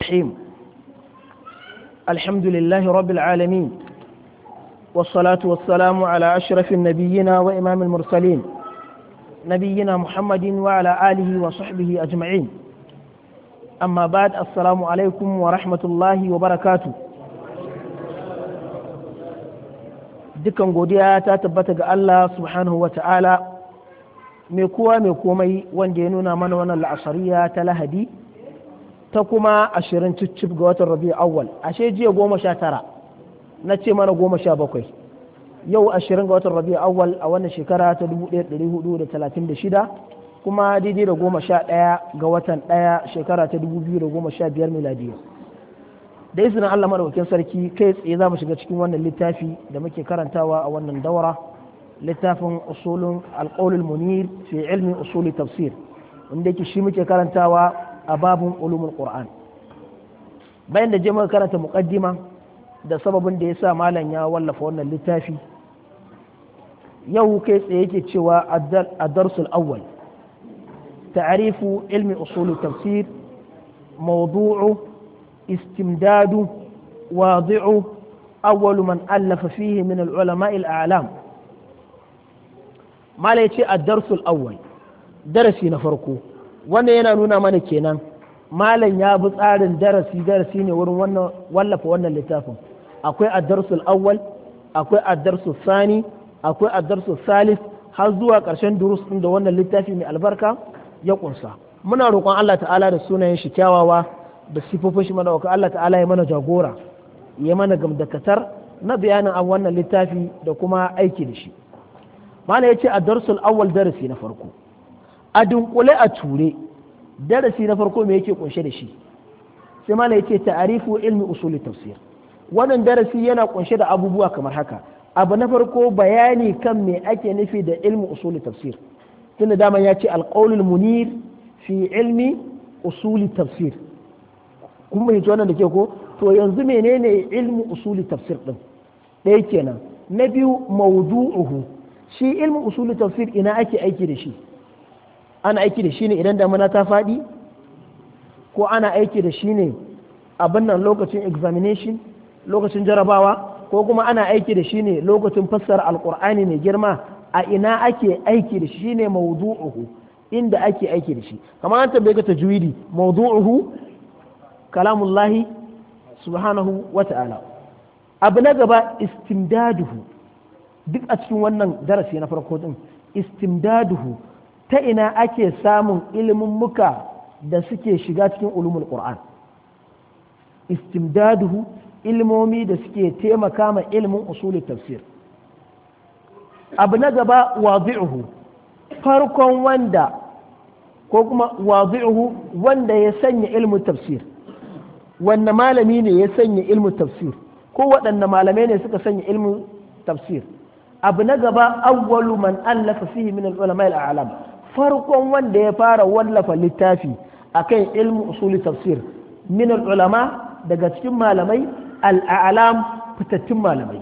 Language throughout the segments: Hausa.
الرحيم. الحمد لله رب العالمين، والصلاة والسلام على أشرف النبيين وإمام المرسلين نبينا محمد وعلى آله وصحبه أجمعين. أما بعد، السلام عليكم ورحمة الله وبركاته. dukkan godiya ta tabbata ga Allah subhanahu wa ta'ala mai kowa mai komai wanda ya nuna mana wannan la'asariya ta Lahadi ta kuma 20 cicif ga watan Rabi'u Awwal. Ashe jiya 19 na ce mana 17, yau 20 ga watan Rabi'u Awwal a wannan shekara ta 1436 kuma daidai da 11 ga watan 1 shekara ta 2015 miladiya. Da izinin Allah madaukakin sarki kai tsaye za mu shiga cikin wannan littafi da muke karantawa a wannan daura, littafin usulun alqaulul munir fi ilmi usuli tafsir, wanda yake shi muke karantawa a babun ulumul qur'an. Bayan da je muka karanta muqaddima da sababin da yasa malam ya wallafa wannan littafi, yau kai tsaye yake cewa ad-darsul awwal ta'rifu ilmi usuli tafsir, mawdu'u استمداد واضع أول من ألف فيه من العلماء الأعلام. ما ليتي الدرس الأول درسي نفرقو وانا ينانونا من كينان ما لن يابط آدن درسي ورن ولا فوانا اللتافن. أكوي الدرس الأول، أكوي الدرس الثاني، أكوي الدرس الثالث، هزوا كرشان دروس عند وانا اللتافي من البركة يقول صح. منا روقان الله تعالى رسولنا يشكاوا da sifofin shi madawaka. Allah ta'ala ya mana jagora, ya mana gamdakatar na bayanin a wannan littafi da kuma aiki da shi. Mana yace a darsul awwal, darasi na farko a dunkule a ture, darasi na farko me yake kunshe da shi? Sai mana yace ta'arifu ilmi usuli tafsir. Wannan darasi yana kunshe da abubuwa kamar haka. Abu na farko bayani kan me ake nufi da ilmi usuli tafsir, tunda dama ya ce alqaulul munir fi ilmi usuli tafsir. kun fahimci wannan da ke ko? To yanzu menene ilmu usuli tafsir din? ɗaya kenan. Na biyu mawdu'uhu, shi ilmu usuli tafsir ina ake aiki da shi? Ana aiki da shi ne idan damuna ta faɗi, ko ana aiki da shi ne abin nan lokacin examination, lokacin jarabawa, ko kuma ana aiki da shi ne lokacin fassara alqur'ani mai girma? A ina ake aiki da shi ne mawdu'uhu, inda ake aiki da shi. Kamar an tambaye ka tajwidi, mawdu'uhu kalamullahi subhanahu wa ta'ala. Abu na gaba istimdaduhu, duk a cikin wannan darasi na farko din, istimdaduhu ta ina ake samun ilimin muka da suke shiga cikin ulumul qur'an. Istimdaduhu ilmomi da suke taimaka ma ilimin usulul tafsir. Abu na gaba wadi'uhu, farkon wanda ko kuma wadi'uhu wanda ya sanya ilmin tafsir. Wanne malami ne ya sanya ilmin tafsir, ko waɗanne malamai ne suka sanya ilmin tafsir? Abu na gaba awwalu man allafa fihi min al-ulama al-a'lam, farkon wanda ya fara wallafa littafi akan ilmin usuli tafsir min al-ulama, daga cikin malamai al-a'lam, fitattun malamai.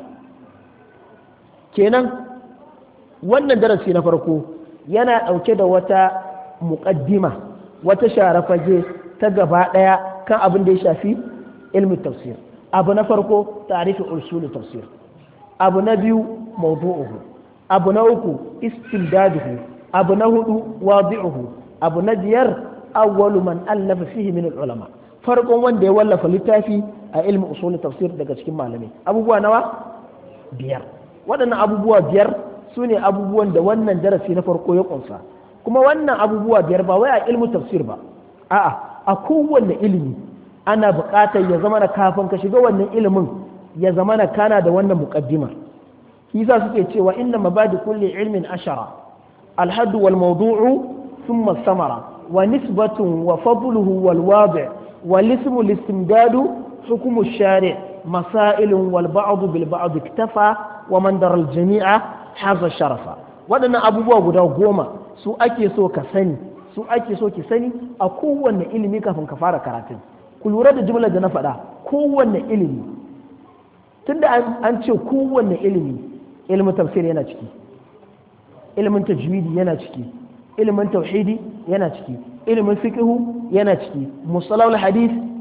Kenan wannan darasi na farko yana ɗauke da wata muƙaddima, wata share fage ta gaba ɗaya kan abin da ya shafi ilmin tafsir. Abu na farko ta'rifin usul tafsir, abu na biyu mawdu'uhu, abu na uku istimdaduhu, abu na hudu wadi'uhu, abu na biyar awwalu man allafa fihi min al-ulama, farkon wanda ya wallafa littafi a ilmin usul tafsir daga cikin malamai. Abubuwa nawa? Biyar. Waɗannan abubuwa biyar su ne abubuwan da wannan darasi na farko ya kunsa. Kuma wannan abubuwa biyar ba wai a ilmin tafsir ba, a'a a kowanne ilimi ana buƙatar ya zama na kafin ka shiga wannan ilimin ya zama na kana da wannan muƙaddimar. Isa suke cewa inna mabadi kulli ilmin ashara, alhaddu wal mawdu'u thumma samara wa nisbatun wa fadluhu wal wadi' wal ismu listimdadu hukmu shari' masailun wal ba'd bil ba'd iktafa wa man dara al jami'a haza sharafa. Waɗannan abubuwa guda 10 su ake so ka sani, su ake so ki sani a kowanne ilimi kafin ka fara karatun. Ku lura da jumlar da na faɗa, kowanne ilimi. Tunda an ce kowanne ilimi, ilimin tafsir yana ciki, ilimin tajwidi yana ciki, ilimin tauhidi yana ciki, ilimin fiqhu yana ciki, musalahul hadith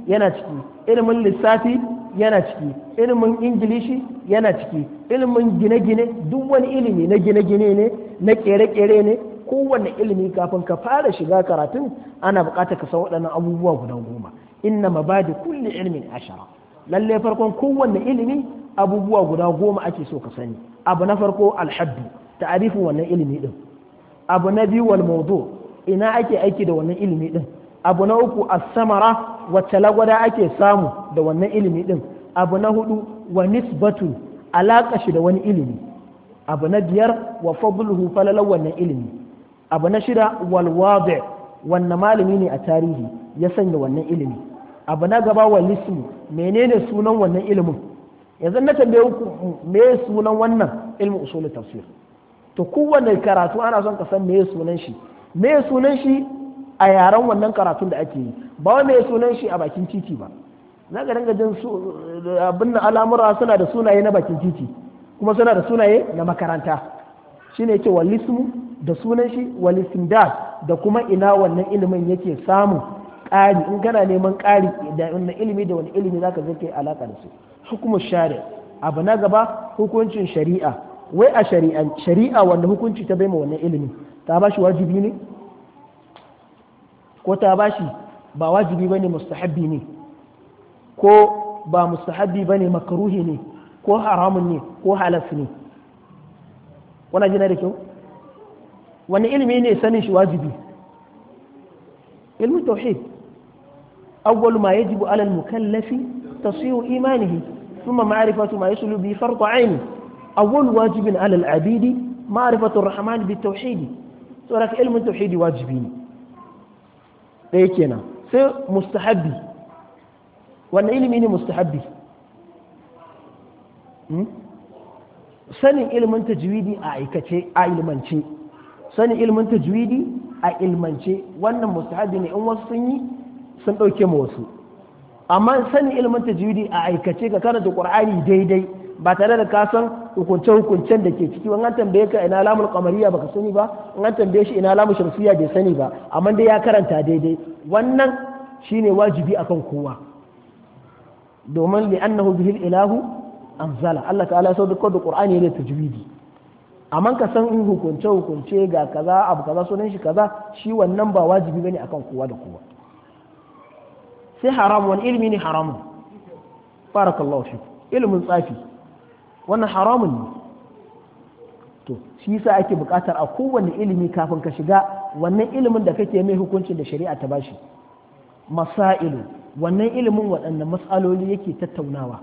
yana ciki, ilimin lissafi yana ciki, ilimin ingilishi yana ciki, ilimin gine-gine duk wani ilimi na gine-gine ne na kere-kere ne, kowanne ilimi kafin ka fara shiga karatun ana buƙatar ka san waɗannan abubuwa guda 10. inna mabadi kulli ilmin 10. lalle farkon kowanne ilimi abubuwa guda 10 ake so ka sani. abu na farko alhaddu, ta'arifin wannan ilimi din. abu na biyu wal mawdu, ina ake aiki da wannan ilimi din. abu na uku as-samara, wacce lagwada ake samu da wannan ilimi din. abu na hudu wa nisbatu, alaka shi da wani ilimi. abu na biyar wa fadluhu, falalan wannan ilimi. abu na shida wal wadi', wannan malami ne a tarihi ya sanya wannan ilimi. abu na gaba wal ismu, menene sunan wannan ilimin. yanzu na tambaye ku me sunan wannan ilmin usul tafsir, to kowanne karatu ana son ka san me sunan shi, me sunan shi a yaren wannan karatun da ake yi, ba wai me sunan shi a bakin titi ba. za ka dinga jin abin al'amura suna da sunaye na bakin titi kuma suna da sunaye na makaranta. shine yake walismu da sunan shi, walistimdad da kuma ina wannan ilimin yake samu ƙari. in kana neman ƙari da wannan ilimi da wani ilimi zaka zai kai alaka da su. hukumu shari, abu na gaba hukuncin shari'a. wai a shari'a wanda hukunci ta baima wannan ilimin, ta bashi wajibi ne ko ta bashi ba wajibi bane mustahabbi ne, ko ba mustahabbi bane makruhi ne, ko haramun ne, ko halas ne. wannan jina da kyau. wani ilimi ne sanin shi wajibi? ilmu tauhid. awwalu ma yajibu ala al-mukallafi tashihu imanihi thumma ma'rifatu ma yasulu bi fardu 'aini. awwalu wajibin ala al-'abidi ma'rifatu ar-rahman bi tauhid. saboda ilmu tauhidi wajibi ne. ɗaya kenan. sai mustahabbi. wannan ilimi ne mustahabbi? sanin ilmin tajwidi a aikace a ilmance. sanin ilmin tajwidi a ilmance wannan mustahabbi ne, in wasu sun yi sun ɗauke ma wasu. amma sanin ilmin tajwidi a aikace ka karanta qur'ani daidai ba tare da ka san hukunce-hukuncen da ke ciki. an tambaye ka ina lamul qamariya baka sani ba, an tambaye shi ina lamul shamsiyya bai sani ba, amma dai ya karanta daidai. wannan shine wajibi akan kowa, domin li annahu bihi ilahu anzala. Allah ta'ala ya sauka da qur'ani ne tajwidi. amma ka san in hukunce ga kaza abu kaza sunan shi kaza, shi wannan ba wajibi bane akan kowa da kowa. sai haram, wani ilimi ne haramun? barakallahu fi ilimin tsafi, wannan haramun ne. to shi yasa ake buƙatar a kowanne ilimi kafin ka shiga wannan ilimin da kake mai hukuncin da shari'a ta bashi. masailu, wannan ilimin waɗannan matsaloli yake tattaunawa.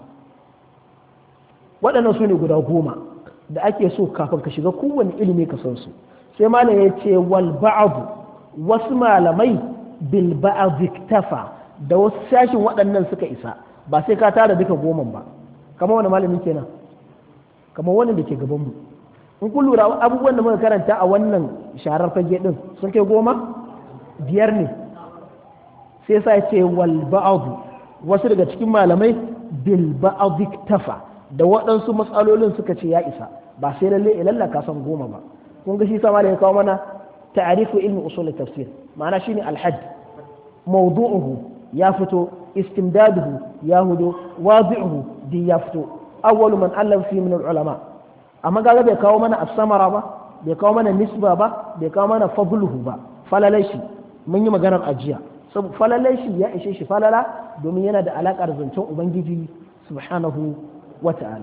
waɗannan su ne guda 10 da ake so kafin ka shiga kowanne ilimi ka san su. sai malam ya ce wal ba'd, wasu malamai bil ba'd iktafa, da wasu sashin waɗannan suka isa, ba sai ka tara duka 10 ba. kamar wani malami kenan? kamar wannan da ke gaban mu. in kun lura abubuwan da muka karanta a wannan sharar fage din sun kai 10? 5 ne. sai sa ce wal ba'd, wasu daga cikin malamai bil ba'd iktafa, da waɗansu matsalolin suka ce ya isa, ba sai lalle ilalla ka san 10 ba. kun ga shi sa malai ya kawo mana ta'rifu ilmi usul tafsir, ma'ana shine al-hadd, mawdu'uhu ya fito, istimdaduhu ya hudo, wadi'uhu di ya fito. awwalu man allama fi min al-ulama. amma ga bai kawo mana as-samara ba, bai kawo mana nisba ba, bai kawo mana fadluhu ba. falalai shi mun yi maganar ajiya, saboda falalai shi ya ishe shi falala domin yana da alaƙar zancen ubangiji subhanahu wa ta'ala.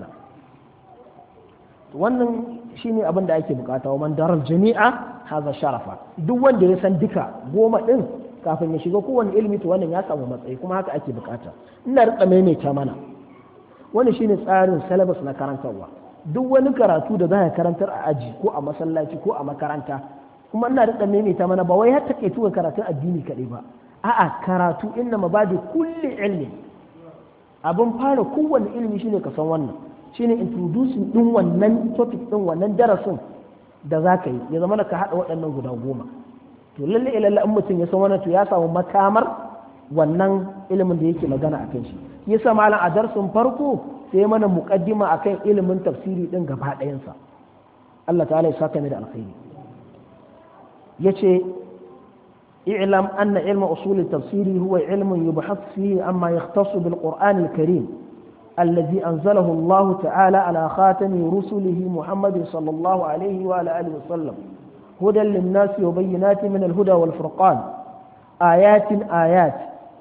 wannan shine abin da ake bukata. wa man daral jami'a haza sharafa, duk wanda ya san duka 10 din kafin ya shiga kowane ilimi to wannan ya samu matsayi, kuma haka ake bukata. ina rika maimaita mana wannan shine tsarin syllabus na karantarwa. duk wani karatu da za ka karantar a aji ko a masallaci ko a makaranta, kuma ina rika maimaita mana ba wai har take tuka karatun addini kadai ba, a'a karatu inna mabadi kulli ilmi. abin fara kowanne ilimi shine ka san wannan, shine introducing din wannan topic din wannan darasin da za ka yi, ya zama ka haɗa waɗannan guda 10. to lalle ilalla in mutum ya san wannan to ya samu makamar wannan ilimin da yake magana akan shi. yasa malam a darsin farko sai mana muqaddima akan ilimin tafsiri din gaba ɗayansa. Allah ta'ala ya saka ni da alkhairi. yace اعلم أن علم أصول التفسير هو علم يبحث فيه عما يختص بالقرآن الكريم الذي أنزله الله تعالى على خاتم رسله محمد صلى الله عليه وعلى آله وسلم هدى للناس وبينات من الهدى والفرقان آيات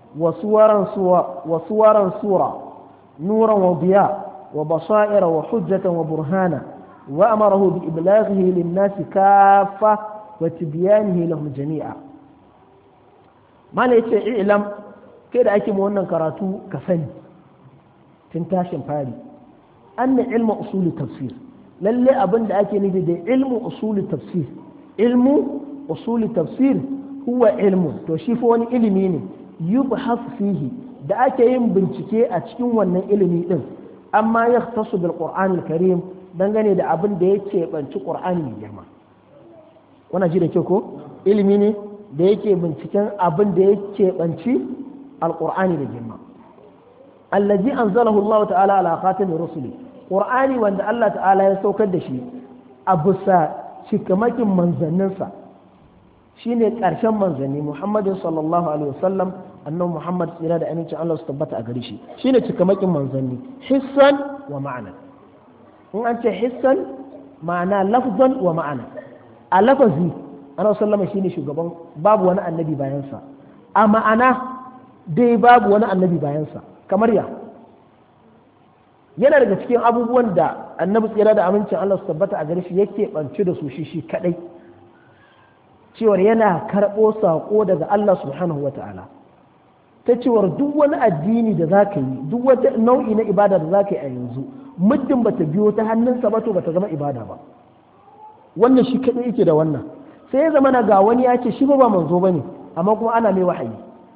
وصورا سورة نورا وضياء وبصائر وحجة وبرهانا وأمره بإبلاغه للناس كافة وتبيانه لهم جميعا ما ليس إعلام كده أكي موانا كراتو كفن تنتاشن فاري أن علم أصول التفسير للي أبن أكي نجد علم أصول التفسير علم أصول التفسير هو علم توشيفون إلميني يبحث فيه da ake yin bincike a cikin wannan ilimi din amma ya tasu bil qur'anil karim dangane da abin da yake banci qur'ani mai girma wannan ji da ke ko ilimi ne da yake binciken abin da yake banci alqur'ani da girma allazi anzalahu Allah ta'ala ala khatami rusuli qur'ani wanda Allah ta'ala ya saukar da shi a bisa cikamakin manzanninsa shine karshen manzanni Muhammadu sallallahu alaihi wasallam annabi Muhammad tsira da amincin Allah su tabbata a gare shi shine cikamakin manzanni hissan wa ma'ana in an ce hissan ma'ana lafzan wa ma'ana a lafazi annabi sallama shine shugaban babu wani annabi bayansa a ma'ana dai babu wani annabi bayansa kamar ya yana daga cikin abubuwan da annabi tsira da amincin Allah su tabbata a gare shi yake bance da su shi kadai cewar yana karɓo saƙo daga Allah subhanahu wa ta'ala ta cewar duk wani addini da za ka yi duk wata nau'i na ibada da za ka yi a yanzu muddin bata biyo ta hannunsa ba to bata zama ibada ba wannan shi kaɗai yake da wannan sai ya zama na ga wani ya ce shi ba manzo ba ne amma kuma ana mai wahayi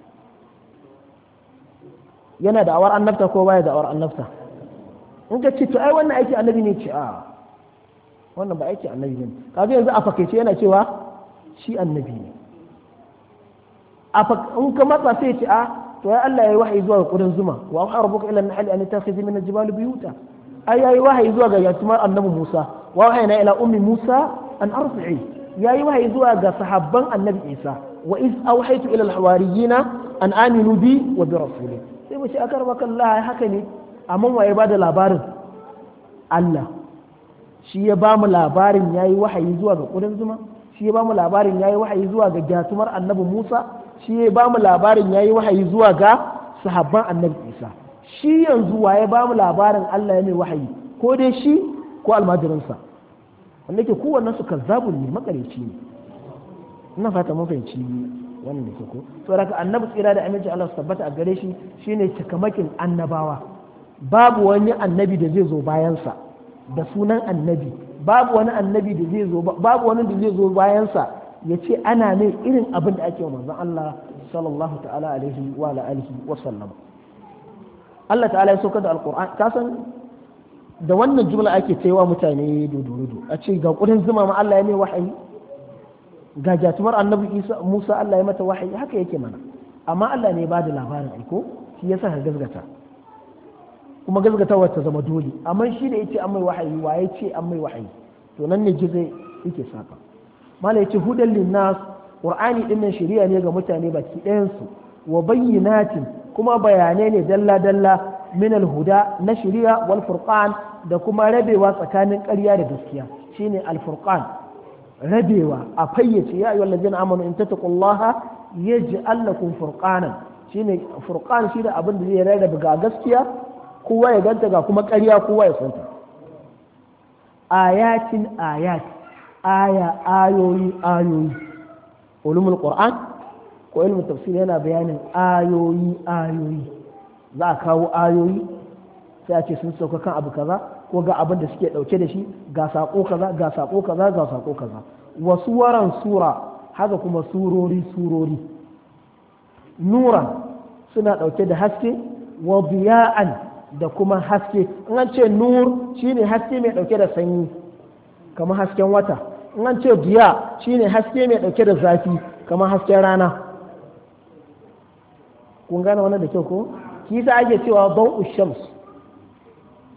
yana da awar annabta ko baya da awar annabta in ka ce to ai wannan aiki annabi ne ce a wannan ba aiki annabi ne kaga yanzu a fakaice yana cewa shi annabi ne in ka matsa sai ce a to ya Allah ya yi wahayi zuwa ga kudin zuma wa auha rabbuka ila an-nahl an takhidhi min al-jibal buyuta ai yayi wahayi zuwa ga yatimar annabi Musa wa wahayna ila ummi Musa an arfi'i yayi wahayi zuwa ga sahabban annabi Isa wa iz awhaytu ila al-hawariyina an aminu bi wa bi rasuli sai mu ce akarbaka Allah haka ne amma waye ba da labarin Allah shi ya ba mu labarin yayi wahayi zuwa ga kudin zuma shi ya ba mu labarin yayi wahayi zuwa ga jatumar annabi Musa shi ya ba mu labarin yayi wahayi zuwa ga sahabban annabi Isa shi yanzu waye ba mu labarin Allah ya mai wahayi ko dai shi ko almajirinsa wanda ke kowanne su kazzabun ne makareci ne ina fata mun fahimci wannan da ke ko to daga annabi tsira da aminci Allah su tabbata a gare shi shine cikamakin annabawa babu wani annabi da zai zo bayansa da sunan annabi babu wani annabi da zai zo babu wani da zai zo bayansa ya ce ana ne irin abin da ake wa manzon Allah sallallahu ta'ala alaihi wa alihi wa sallam Allah ta'ala ya sauka da alquran ka san da wannan jumla ake cewa mutane dododo a ce ga kudin zuma ma Allah ya mai wahayi ga jatumar annabi Isa Musa Allah ya mata wahayi haka yake mana amma Allah ne ya bada labarin aiko shi yasa ka gazgata kuma gazgatawar ta zama dole amma shi da yace an mai wahayi wa yace an mai wahayi to nan ne gizo yake saka mala yace hudan linnas qur'ani din nan shari'a ne ga mutane baki ɗayan su wa bayyinatin kuma bayanai ne dalla dalla min al-huda na shari'a wal furqan da kuma rabewa tsakanin ƙarya da gaskiya shine al-furqan rabewa a fayyace ya ayyuhal ladzina amanu in tattaqullaha yaj'al lakum furqanan shine furqan shi da abin da zai rarrabe ga gaskiya kowa ya ganta ga kuma ƙarya kowa ya santa ayatin ayat ayoyi ulumul qur'an ko ilmin tafsir yana bayanin ayoyi za a kawo ayoyi sai a ce sun sauka kan abu kaza ko ga abin da suke dauke da shi ga sako kaza ga sako kaza ga sako kaza wasu waran sura haka kuma surori nuran suna dauke da haske wa biya'an da kuma haske in an ce nur shine haske mai dauke da sanyi kamar hasken wata in an ce biya shine haske mai dauke da zafi kamar hasken rana kun gane wannan da kyau ko kisa ake cewa bau'u shams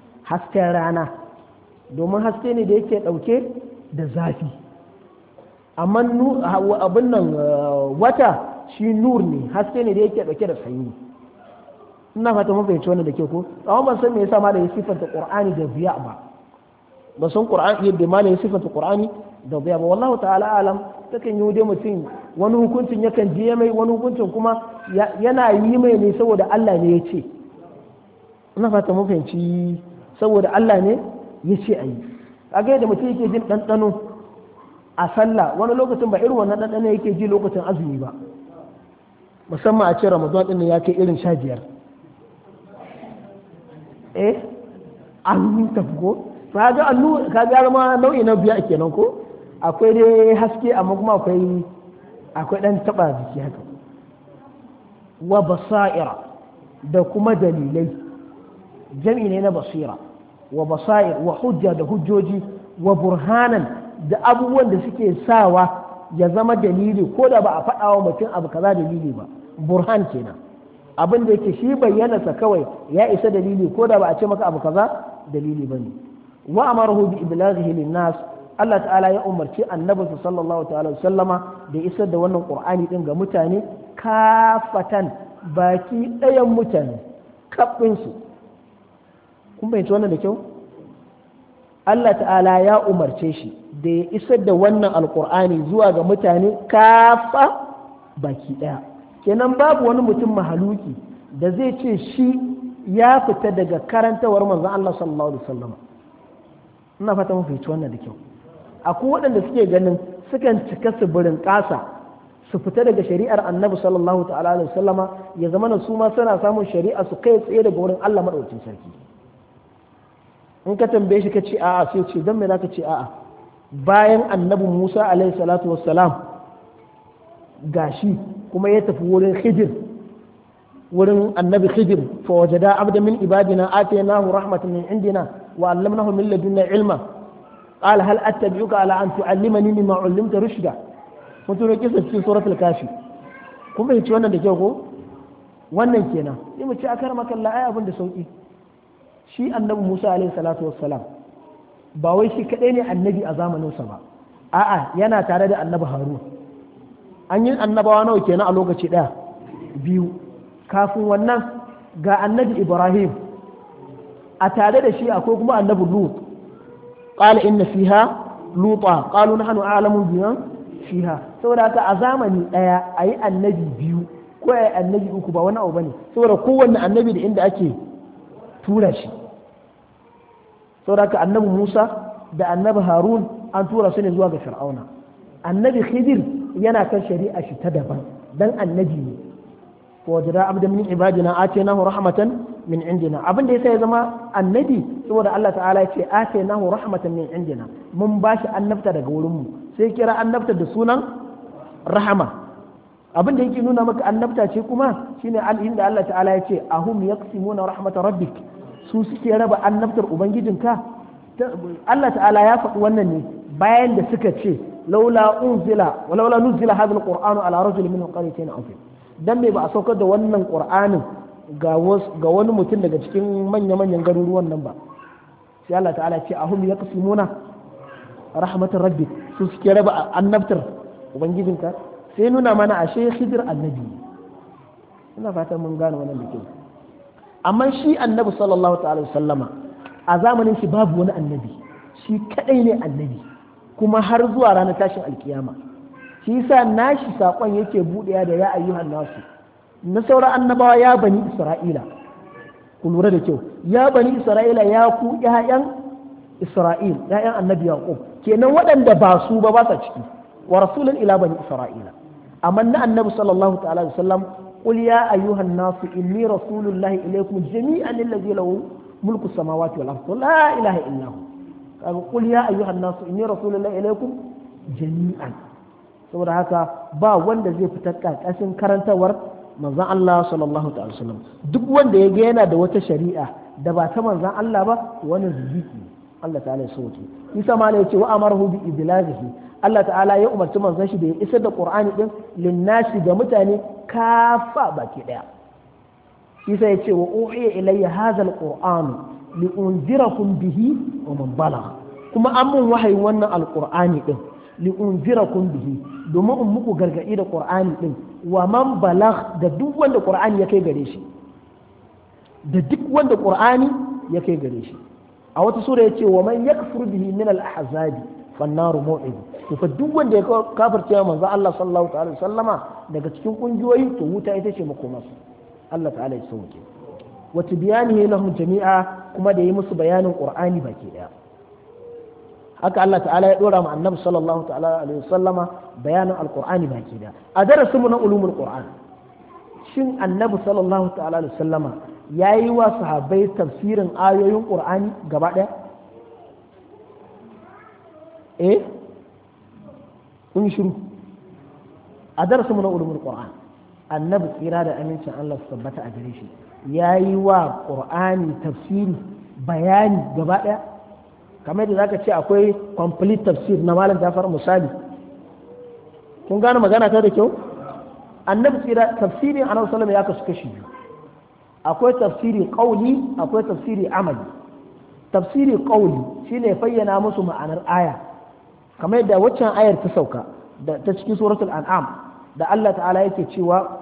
hasken rana domin haske ne da yake dauke da zafi amma abin nan wata shi nur ne, haske ne da yake dauke da sanyi. Ina fata mun fahimci wannan da ke ko, amma ban san me yasa ma da ya sifanta qur'ani da biya ba, ba san qur'ani yadda ma da ya sifanta qur'ani da biya ba. Wallahu ta'ala alam, takan yi dai mutum wani hukuncin yakan je mai, wani hukuncin kuma yana yi mai ne saboda Allah ne ya ce. Ina fata mun fahimci, saboda Allah ne ya ce a yi. Kaga yadda mutum yake jin ɗanɗano a sallah, wani lokacin ba irin wannan ɗanɗano yake ji lokacin azumi ba, musamman a ce Ramadan ɗin ya kai irin 15. An tafi ko? Kaga allu kaga ma nau'i na biya kenan ko? Akwai dai haske amma kuma akwai ɗan taɓa jiki haka. Wa basaira da kuma dalilai, jam'i ne na basira. Wa basair wa hujja da hujjoji, wa burhanan da abubuwan da suke sawa ya zama dalili ko da ba a faɗa wa mutum abu kaza dalili ba. Burhan kenan, abin da yake shi bayyana sa kawai ya isa dalili ko da ba a ce maka abu kaza dalili bane. Wa amarahu bi iblaghihi linnas, Allah ta'ala ya umarci annabi sallallahu ta'ala sallama da isar da wannan qur'ani din ga mutane kafatan, baki ɗayan mutane kaɓin su. Kun bayyana wannan da kyau? Allah ta'ala ya umarce shi da ya isar da wannan alqur'ani zuwa ga mutane kafa baki ɗaya. Kenan babu wani mutum mahaluki da zai ce shi ya fita daga karantawar manzon Allah sallallahu alaihi wasallam. Ina fata mun fahimci wannan da kyau. Akwai waɗanda suke ganin sukan cika su burin ƙasa su fita daga shari'ar annabi sallallahu ta'ala alaihi wasallama, ya zama na su ma suna samun shari'a su kai tsaye daga wurin Allah madaukakin sarki. In ka tambaye shi ka ce a'a, sai ce dan me zaka ce a'a? Bayan annabi Musa alaihi salatu wassalam gashi kuma ya tafi wurin Khidir, wurin annabi Khidir, fa wajada abda min ibadina atainahu rahmatan min indina wa allamnahu min ladunna ilma qala hal attabi'uka ala an tu'allimani mimma 'allamta rushda. mun turo kisa cikin suratul kafi. Kun bai ci wannan da kyau ko? Wannan kenan sai mu ci akar makalla ai abin da sauki. Shi annabi Musa alaihi salatu wassalam ba wai shi kadai ne annabi a zamaninsa ba, a'a yana tare da annabi Harun. An yi annabawa nawa kenan a lokaci ɗaya? 2. Kafin wannan ga annabi Ibrahim, a tare da shi akwai kuma annabi Lut. Qala inna fiha luta qalu nahnu a'lamu bima fiha. Saboda haka a zamani ɗaya ayi annabi 2 ko ayi annabi 3 ba wani abu bane, saboda kowanne annabi da inda ake tura shi. Saboda haka annabi Musa da annabi Harun an tura su ne zuwa ga Fir'auna. Annabi Khidir yana kan shari'a shi ta daban dan annabi ne. wajada abdan min ibadina atainahu rahmatan min indina. Abin da yasa ya zama annabi saboda Allah ta'ala ya ce atainahu rahmatan min indina, mun bashi annabta daga wurin mu, sai kira annabta da sunan rahama. Abin da yake nuna maka annabta ce kuma shine inda Allah ta'ala ya ce ahum yaqsimuna rahmat rabbik, su suke raba annabtar ubangijinka. Allah ta'ala ya faɗi wannan ne bayan da suka ce laula nuzila hadha alqur'anu ala rajulin min qaryatayn azim. Dan me ba a saukar da wannan qur'anin ga wani mutum daga cikin manya-manyan garuruwan nan ba. Sai Allah ta'ala ce ahum yaqsimuna rahmatar rabbik, su suke raba annabtar ubangijinka. Sai nuna mana ashe Khidir annabi. Ina fatan mun gane wannan da kyau. Amma shi annabi sallallahu ta'ala sallama a zamanin shi babu wani annabi, shi kadai ne annabi, kuma har zuwa ranar tashin alkiyama. Shi yasa nashi sakon yake buɗewa da ya ayyuhan nasu. Na sauran annabawa ya bani Isra'ila, ku lura da kyau, ya bani Isra'ila, ya ku ƴaƴan Isra'il, ƴaƴan annabi Yaqub, kenan waɗanda ba su ba sa ciki, wa rasulun ila bani Isra'ila. Amma na annabi sallallahu ta'ala alaihi wasallam, qul ya ayyuhan nasu inni rasulullahi ilaykum jami'an alladhi lahu mulku samawati wal ardi la ilaha illa hu. Kaga qul ya ayyuhan nasu inni rasulullahi ilaykum jami'an. Saboda haka ba wanda zai fita ƙarƙashin karantawar manzon Allah sallallahu ta'ala wasallam. Duk wanda ya ga yana da wata shari'a da ba ta manzon Allah ba, wani ziki Allah ta'ala ya sauke. Isa ma ya ce wa amarahu bi idlazihi, Allah ta'ala ya umarci manzon shi da ya isar da Qur'ani din linnasi ga mutane kafa baki daya. Isa ya ce wa uhiya ilayya hadha alqur'anu li unzirakum bihi wa man balagha. Kuma an mun wahayin wannan alqur'ani din li unzirakum bihi domin in muku gargadi da qur'ani din wa man balagh da duk wanda qur'ani ya kai gare shi da duk wanda qur'ani ya kai gare shi a wata sura yace wa man yakfur bihi min al-ahzabi fannaru maw'id to fa duk wanda ya kafirce manzo Allah sallallahu alaihi wasallama daga cikin kungiyoyi to wuta ita ce makomarsa Allah ta'ala ya sauke wa tibyanihi lahum jami'a kuma da yi musu bayanin qur'ani baki daya haka Allah ta'ala ya dora ma annabi sallallahu ta'ala alaihi wasallama bayanin alqur'ani baki daya a darasin mu na ulumul qur'an shin annabi sallallahu ta'ala alaihi wasallama yayi wa sahabbai tafsirin ayoyin qur'ani gaba daya kun shiru a darasin mu na ulumul qur'an annabi tsira da amincin Allah su tabbata a gare shi yayi wa qur'ani tafsiri bayani gaba daya kamar da zaka ce akwai complete tafsir na malam Jafar misali kun gane magana ta da kyau annabi tsira tafsirin annabi sallallahu ya kasu kashi biyu akwai tafsiri qauli akwai tafsiri amali tafsiri qauli shine fayyana musu ma'anar aya kamar yadda waccan ayar ta sauka da ta cikin suratul an'am da Allah ta'ala yake cewa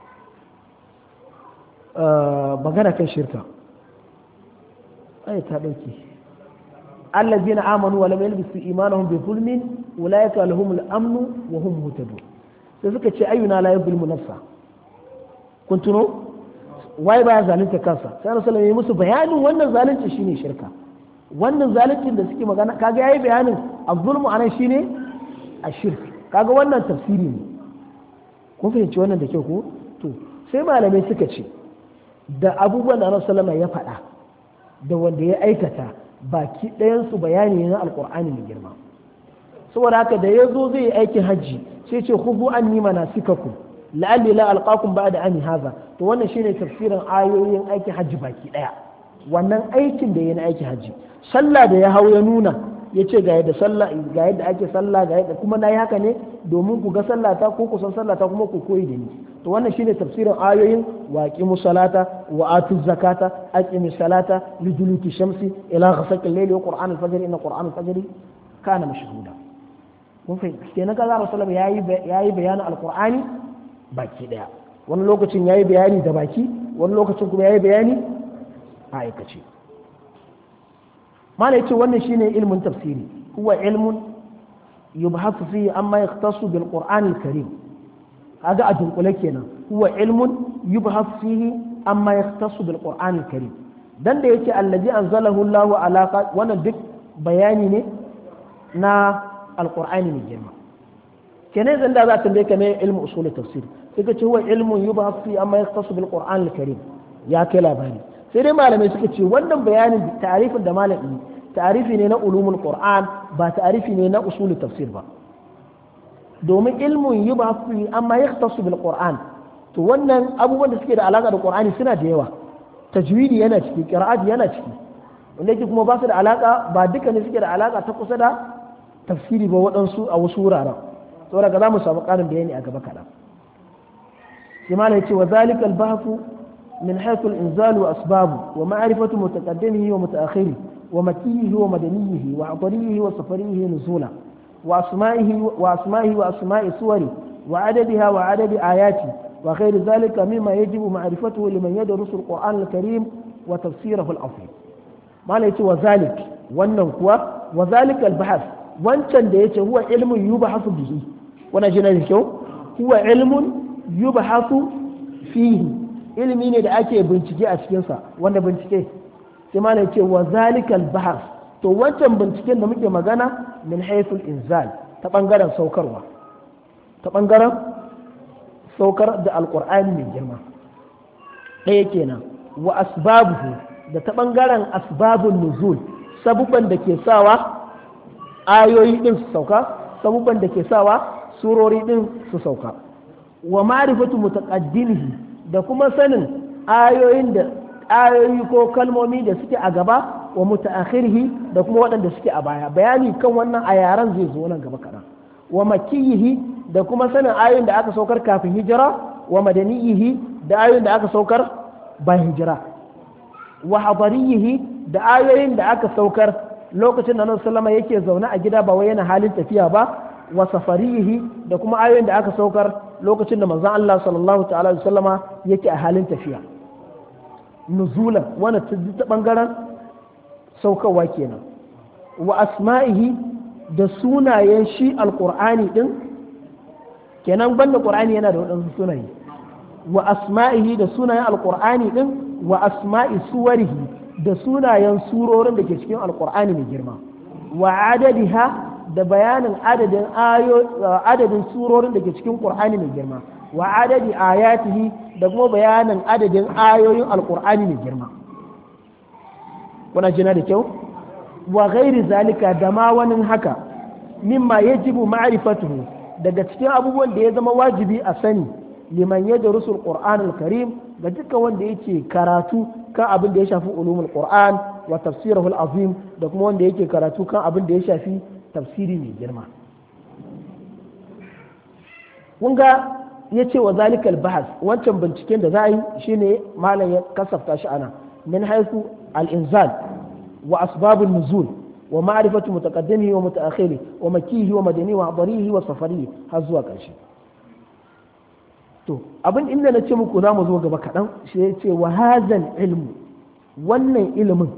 magana kan shirka ayar ta dauke الذين آمنوا ولم يلبسوا إيمانهم بظلم أولئك لهم الأمن وهم مهتدون sai suka ce ayyuna la yuzlimu nafsa kun tuno wai baya zalunta kansa sai Rasulullah ya musu bayanin wannan zalunci shine shirka wannan zaluncin da suke magana kaga yayi bayanin az-zulmu anan shine ashirk kaga wannan tafsiri ne kun fahimci wannan da kyau ko to sai malamai suka ce da abubuwan da Rasulullah ya faɗa da wanda ya aikata baki ɗayansu bayani na alƙur'ani mai girma saboda haka da ya zo zai yi aikin hajji sai ce khudhu anni manasikakum la'alli la alqakum ba'da ami hadha to wannan shine tafsirin ayoyin aikin hajji baki ɗaya wannan aikin da yayi na aikin hajji sallah da ya hau ya nuna ya ce ga yadda sallah ga yadda ake sallah ga yadda kuma nayi haka ne domin ku ga sallata ko ku san sallata kuma ku koyi da ni to wannan shine tafsirin ayoyin waqimu salata wa atu zakata aqimi salata liduluki shamsi ila ghasaqi al-layli wa qur'an al-fajr inna qur'an al-fajr kana mashhuda kun fa kenan kaza rasulullahi yayi bayanin al-qur'ani baki daya wani lokacin yayi bayani da baki wani lokacin kuma yayi bayani a aikace malai ce wannan shine ilmin tafsiri huwa ilmun yubhathu fihi amma yahtassu bil qur'an al-karim kaga a dunkule kenan huwa ilmun yubhathu fihi amma yahtassu bil qur'an al-karim dan da yake allazi anzalahu Allahu ala wannan duk bayani ne na al-qur'ani mai girma kenan zan da za ta tambaye ka ne ilmu usul tafsir sai ka ce huwa ilmun yubhathu fihi amma yahtassu bil qur'an al-karim ya kai labari sai dai malamai suka ce wannan bayanin ta'arifin da malami ta'arifi ne na ulumul qur'an ba ta'arifi ne na usul tafsir ba domin ilmun yubhasu amma yahtasu bil qur'an to wannan abubuwan da suke da alaka da qur'ani suna da yawa tajwidi yana ciki qira'at yana ciki wanda yake kuma ba su da alaka ba duka ne suke da alaka ta kusa da tafsiri ba waɗansu a wasu wuraren saboda ga za mu samu ƙarin bayani a gaba kaɗan sai malai ce wa zalika al-bahfu من حيث الإنزال وأسبابه ومعرفة متقدمه ومتأخره ومكيه ومدنيه وعطريه وسفريه نزولا وأسمائه وأسماء سوره وعددها وعدد آياته وغير ذلك مما يجب معرفته لمن يدرس القرآن الكريم وتفسيره العظيم ما ليس وذلك والنوكوة وذلك البحث وانشان ديته هو علم يبحث به ونجنا هو علم يبحث فيه ilimi ne da ake bincike a cikinsa wanda bincike sai ma ce wa zalikal bahar to wancan binciken da muke magana min haythul inzal ta bangaren saukarwa ta bangaren saukar da alqur'ani mai girma ɗaya kenan wa asbabuhu da ta bangaren asbabun nuzul sabuban da ke sawa ayoyi din su sauka sabuban da ke sawa surori din su sauka wa ma'rifatu mutaqaddimihi da kuma sanin ayoyi ko kalmomi da suke a gaba wa mutaakhirihi da kuma waɗanda suke a baya bayani kan wannan a yaran zai zo nan gaba kaɗan wa makiyihi da kuma sanin ayoyin da aka saukar kafin hijira wa madaniyihi da ayoyin da aka saukar bayan hijira wa hadariyihi da ayoyin da aka saukar lokacin da Annabi sallama yake zaune a gida ba wai yana halin tafiya ba wa safarihi da kuma ayoyin da aka saukar lokacin da manzon Allah sallallahu ta'ala alaihi wasallama yake a halin tafiya nuzulan wannan ta bangaren saukarwa kenan wa asma'ihi da sunayen shi alqur'ani din kenan banda qur'ani yana da wadansu sunaye wa asma'ihi da sunayen alqur'ani din wa asma'i suwarihi da sunayen surorin da ke cikin alqur'ani mai girma wa adadiha da bayanin adadin surorin da ke cikin qur'ani mai girma wa adadi ayatihi da kuma bayanin adadin ayoyin alqur'ani mai girma kuna jina da kyau wa ghairi zalika da ma wani haka mimma yajibu ma'rifatuhu daga cikin abubuwan da ya zama wajibi a sani liman yadrusul qur'an al-karim ga duka wanda yake karatu kan abin da ya shafi ulumul qur'an wa tafsirahu al-azim da kuma wanda yake karatu kan abin da ya shafi tafsiri mai girma kun ga yace wa zalikal bahas wancan binciken da za a yi shine malam ya kasafta shi ana min haythu al-inzal wa asbabun nuzul wa ma'rifatu mutaqaddimihi wa mutaakhirihi wa makkihi wa madanihi wa hadarihi wa safarihi har zuwa ƙarshe to abin inda na ce muku za mu zo gaba kaɗan shi ya ce wa hazal ilmu wannan ilimin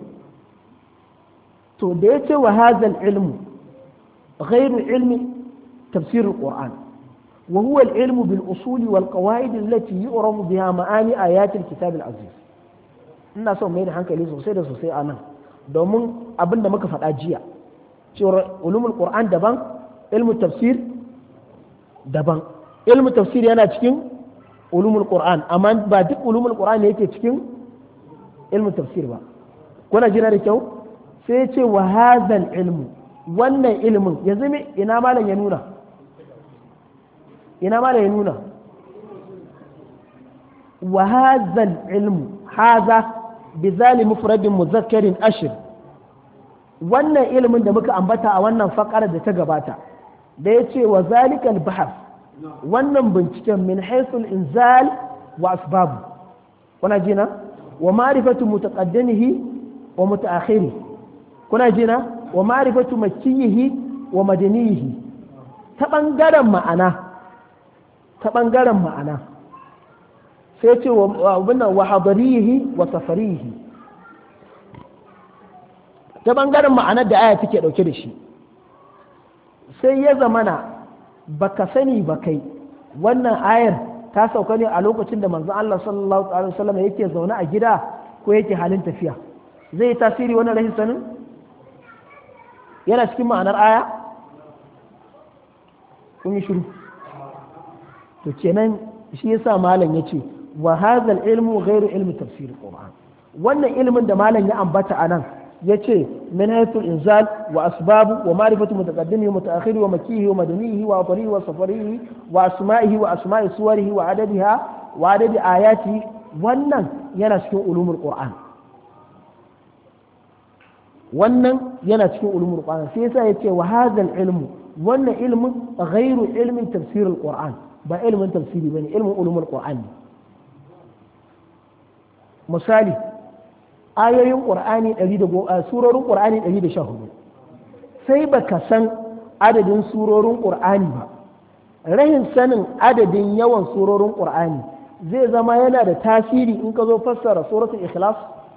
to da ya ce wa hazal ilmu ghairu ilmi tafsir al-qur'an wa huwa al-ilmu bil usuli wal qawaid allati yu'rafu biha ma'ani ayat al-kitab al-aziz ina son mai da hankali sosai da sosai anan domin abin da muka faɗa jiya cewa ulumul qur'an daban ilmu tafsir daban ilmu tafsir yana cikin ulumul qur'an amma ba duk ulumul qur'an yake cikin ilmu tafsir ba kuna jira da kyau sai ya ce wa hadhal ilmu wannan ilmin yanzu me ina malam ya nuna wa hadhal ilmu hadha bizali mufradin muzakkarin ashir wannan ilimin da muka ambata a wannan fakara da ta gabata da ya ce wa zalikal bahas wannan binciken min haisul inzal wa asbabu kuna jina wa ma'rifatu mutaqaddimihi wa mutaakhiri kuna jina wa ma'rifatu makkiyihi wa madaniyihi ta bangaren ma'ana sai ce wa hadarihi wa safarihi ta bangaren ma'anar da aya take dauke da shi sai ya zamana baka sani ba kai wannan ayar ta sauka ne a lokacin da manzon Allah sallallahu alaihi wasallam yake zaune a gida ko yake halin tafiya zai yi tasiri wannan rashin sanin yana cikin ma'anar aya kun yi shiru to kenan shi yasa malam yace wa hadha ilmu ghairu ilmi tafsir al-Qur'an wannan ilmin da malam ya ambata anan yace min haythu inzal wa asbabu wa ma'rifatu mutaqaddimihi wa mutaakhirihi wa makkihi wa madanihi wa adarihi wa safarihi wa asma'ihi wa asma'i suwarihi wa adadiha wa adadi ayati wannan yana cikin ulumul Qur'an sai yasa yace wa hadha ilmu wannan ilmin ghairu ilmin tafsir al-Qur'an ba ilmin tafsiri bane ilmin ulumul Qur'an misali ayoyin ƙur'ani surorin ƙur'ani 114 sai baka san adadin surorin ƙur'ani ba rahin sanin adadin yawan surorin ƙur'ani zai zama yana da tasiri in ka zo fassara suratul ikhlas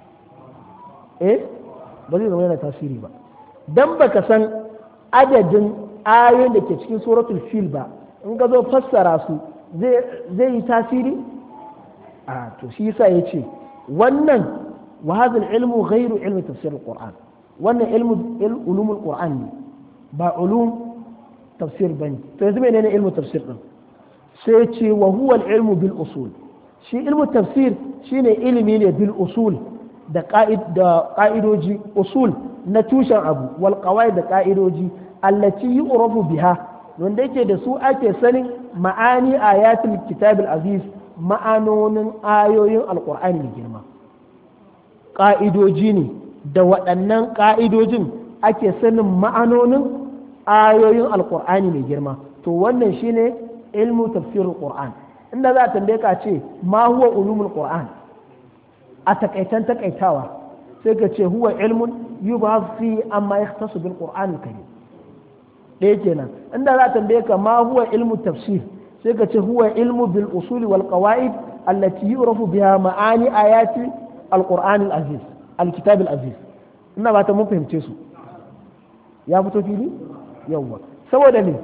ba zai zama yana tasiri ba dan baka san adadin ayoyin da ke cikin suratul fil ba in ka zo fassara su zai yi tasiri to shi yasa yace wannan وهذا العلم غير علم تفسير القرآن وأن علوم القرآن با علوم تفسير بني فيزمين هنا علم تفسير سيتي وهو العلم بالأصول شيء علم التفسير شيء علمي بالأصول da ƙa'idoji usul na tushen abu wal qawaid da ƙa'idoji allati yu'rafu biha wanda yake da su ake sanin ma'ani ayatul kitabil aziz ma'anonin ayoyin alqur'ani mai girma ƙa'idoji ne da waɗannan ƙa'idojin ake sanin ma'anonin ayoyin alƙur'ani mai girma to wannan shine ilmu tafsirul qur'an inda za a tambaye ka ce ma huwa ulumul qur'an a takaitawa sai ka ce huwa ilmun yubhas fi amma yahtasu bil qur'an karim ɗaya kenan. Inda za a tambaye ka ma huwa ilmu tafsir sai ka ce huwa ilmu bil usul wal qawaid allati yurafu biha ma'ani ayati al-Qur'an al-aziz al-kitab al-aziz. Ina ba ta mun fahimce su ya fito fili yawwa. saboda ne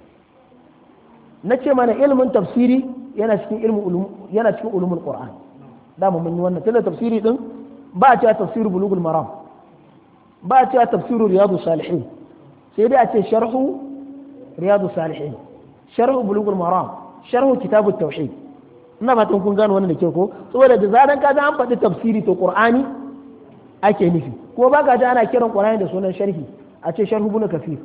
na ce mana ilmin tafsiri yana cikin ulumul Qur'an. Da mun yi wannan tunda tafsiri din ba a cewa tafsiru bulugul maram, ba a cewa tafsiru riyadu salihin, sai dai a ce sharhu riyadu salihin, sharhu bulugul maram, sharhu kitabut tauhid. ina fatan kun gano wannan da ke ko saboda da zaran ka an faɗi tafsiri to qur'ani ake nufi, ko ba ka ji ana kiran qur'ani da sunan sharhi a ce sharhu ibn kafir,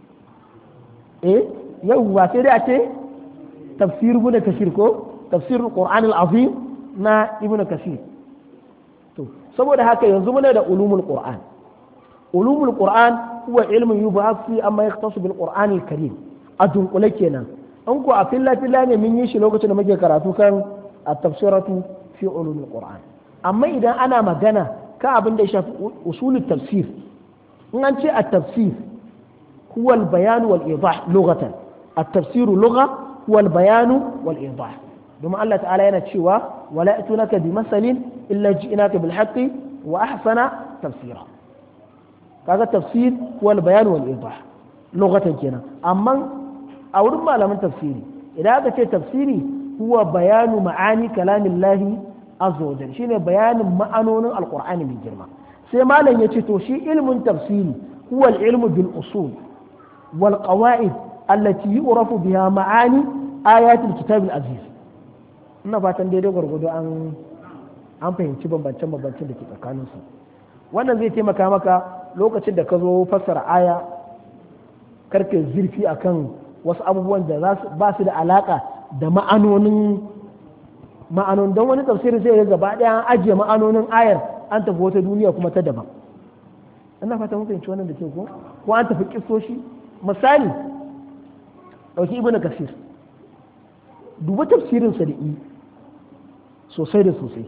yawwa sai dai a ce tafsir ibn kafir ko tafsirul qur'an al-azim na ibn kafir. to saboda haka yanzu muna da ulumul qur'an. ulumul qur'an huwa ilmun yub'ath fi amma yahtassu bil qur'an al-karim. a dunkule kenan an ko a filla ne mun yi shi lokacin da muke karatu kan at-tafsiratu fi ulumul qur'an. amma idan ana magana kan abin da ya shafi usulut tafsir, in an ce at-tafsir huwa al-bayan wal idah lughatan. at-tafsir lugha huwa al-bayan wal idah. domin Allah ta'ala yana cewa wala atunaka bi masalin illa ji'naka bil haqqi wa ahsana tafsira. kaga tafsir huwa al-bayan wal idah lughatan kenan. amma a wurin malaman tafsiri idan aka ce tafsiri huwa bayanu ma'ani kalamillahi azza wa jalla, shine bayanin ma'anonin alqur'ani mai girma. sai malam ya ce to shi ilmin tafsiri huwa al-ilmu bil usul wal qawaid allati yu'rafu biha ma'ani ayatul kitab al-aziz. ina fatan daidai gwargwado an fahimci bambancen da ke tsakaninsu. wannan zai taimaka maka lokacin da ka zo fassara aya karka zurfi akan wasu abubuwan da ba su da alaka da ma'anonin don wani tafsirin sai ya gaba ɗaya an ajiye ma'anonin ayar an tafi wata duniya kuma ta daban. ina fata mun fahimci wannan da ke ko an tafi kissoshi. misali ɗauki ibnu kasir, duba tafsirin sa da sosai da sosai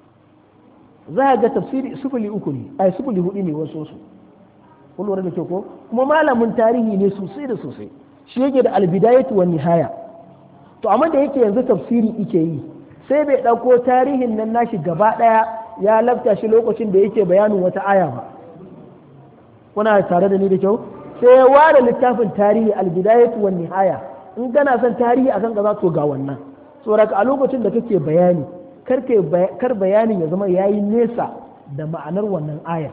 za a ga tafsiri sufuli hudu ne wasu su kun lura da ke ko kuma malamin tarihi ne sosai da sosai, shi yake da albidayatu wan nihaya. to amma da yake yanzu tafsiri yake yi sai bai ɗauko tarihin nan nashi gaba ɗaya ya lafta shi lokacin da yake bayanin wata aya ba. kuna tare da ni da kyau? sai ya ware littafin tarihi albidayatu wan nihaya. in kana son tarihi akan kaza to ga wannan. saboda a lokacin da kake bayani kar bayanin ya zama yayi nesa da ma'anar wannan ayar.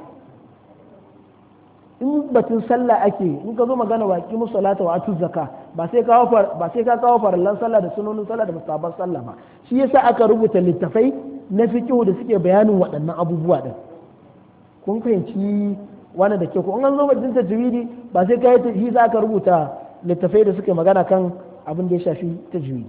in batun sallah ake in ka zo magana wa qimu salata wa atu zakka ba sai ka kawo farallan sallah da sunonin sallah da mustahabban sallah ba. shi yasa aka rubuta littafai na fiqh da suke bayanin waɗannan abubuwa din. kun fahimci wannan da ke ko in an zo batun tajwidi ba sai ka yi shi aka rubuta littafai da suke magana kan abin da ya shafi tajwidi.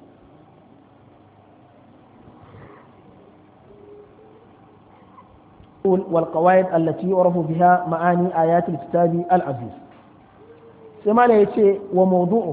والقواعد التي يعرف بها معاني آيات الكتاب العزيز. سما لا يتي وموضوعه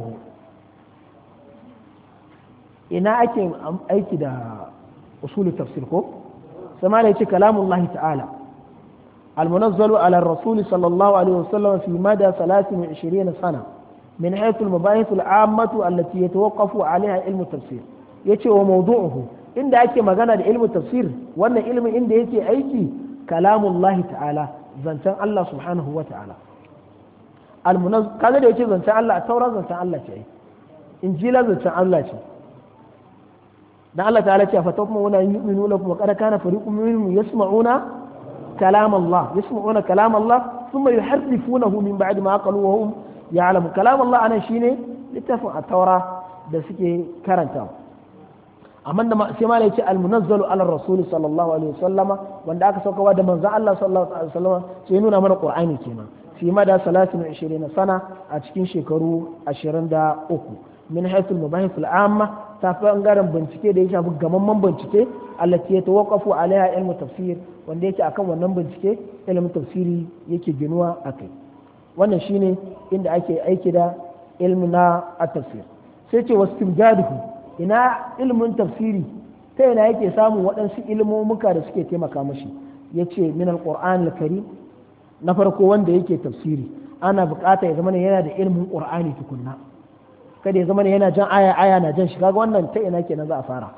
إنا أيكي دا أصول التفسير كو سما لا يتي كلام الله تعالى المنزل على الرسول صلى الله عليه وسلم في مدى 23 سنة من حيث المباحث العامة التي يتوقف عليها علم التفسير. يتي وموضوعه إن دا أيكي مغانا علم التفسير وأن علم إن دا يتي أيكي kalamullahi ta'ala zancen Allah subhanahu wa ta'ala. kaga da yake zancen Allah a taura zancen Allah ce, injila zancen Allah ce. dan Allah ta'ala ce fa tawma wa yu'minuna wa qad kana fariqun minhum yasma'una kalam Allah thumma yuharrifunahu min ba'di ma aqalu wa hum ya'lamun. kalam Allah anan shine littafin at-taura da suke karanta. amma da sai ma ce almunazzalu ala rasul sallallahu alaihi wasallama wanda aka saukawa da manzon Allah sallallahu alaihi wasallama sai nuna mana qur'ani kenan fi mada 23 sana a cikin shekaru 23 min haythu al-mabahith al-amma ta bangaren bincike da ya shafi gamamman bincike allati yatawaqqafu alaiha ilmu tafsir wanda yake akan wannan bincike ilmin tafsiri yake ginuwa akai. wannan shine inda ake aiki da ilmi na at-tafsir. sai ce wastimjaduhu, ina ilimin tafsiri ta yana yake samun waɗansu ilmomuka da suke taimaka mashi. ya ce min alƙur'an al-karim na farko wanda yake tafsiri ana bukata ya zama yana da ilimin qur'ani tukunna kada ya zama yana jan aya na jan shi kaga wannan ta ina kenan za a fara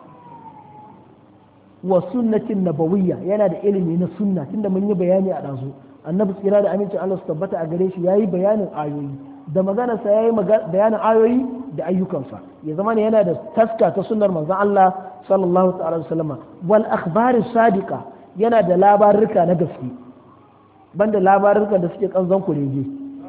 wa sunnatin nabawiyya yana da ilimi na sunna tunda mun yi bayani a dazu annabi tsira da amincin Allah su tabbata a gare shi yayi bayanin ayoyi da maganarsa yayi bayanin ayoyi da ayyukansa ya zama yana da taska ta sunnar manzon Allah sallallahu ta'ala alaihi wasallam wal akhbari sadiqa yana da labarurka na gaske banda labarurka da suke kanzon kurege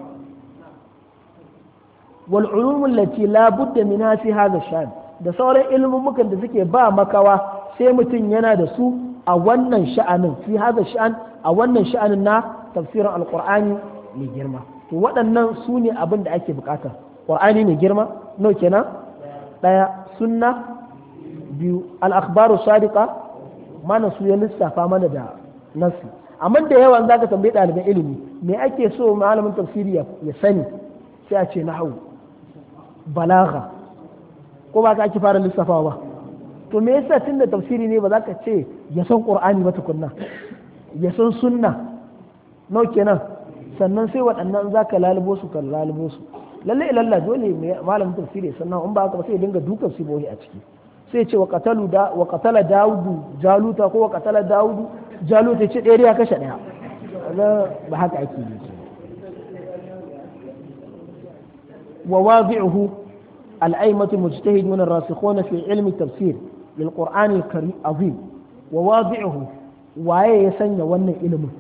wal ulum allati la budda minha fi hadha shan da sauran ilmumukan da suke ba makawa sai mutum yana da su a wannan sha'anin fi hadha sha'an a wannan sha'anin na tafsirin alqur'ani mai girma to waɗannan su ne abin da ake bukata qur'ani mai girma nawa kenan daya sunna biyu al akhbaru sadiqa mana su ya lissafa mana da nasu amma da yawan zaka tambayi ɗaliban ilimi me ake so malamin tafsiri ya sani sai a ce nahwu balagha ko ba ka ake fara lissafawa ba to me yasa tunda tafsiri ne ba za ka ce ya san qur'ani ba tukunna ya san sunna nau kenan sannan sai waɗannan za ka lalubo su kan lalubo su lalle ilalla dole malamin tafsiri sannan in ba haka ba sai dinga dukan sibohi a ciki sai ce wa qatala daudu jaluta ko wa qatala daudu jaluta ce ɗaya ya kashe ɗaya ba haka ake yi wa wadi'uhu al-aimatu mujtahidun ar-rasikhun fi ilmi tafsir lil qur'ani al-karim azim wa wadi'uhu waye ya sanya wannan ilimin